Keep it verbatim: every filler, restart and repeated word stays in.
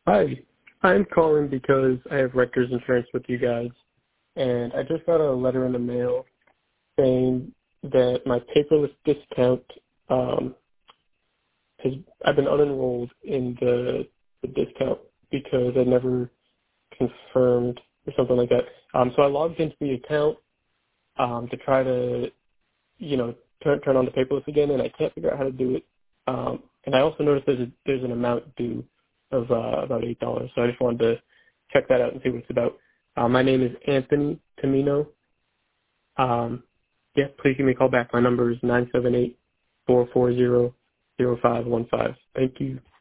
Hi, I'm calling because I have Renters Insurance with you guys, and I just got a letter in the mail saying that my paperless discount um, has I've been unenrolled in the, the discount because I never confirmed or something like that. Um, so I logged into the account um, to try to, you know, turn turn on the paperless again, and I can't figure out how to do it. Um, and I also noticed there's a, there's an amount due of uh, about eight dollars. So I just wanted to check that out and see what it's about. Uh, my name is Anthony Tamino. Um, yeah, please give me a call back. My number is nine seven eight, four four zero, zero five one five. Thank you.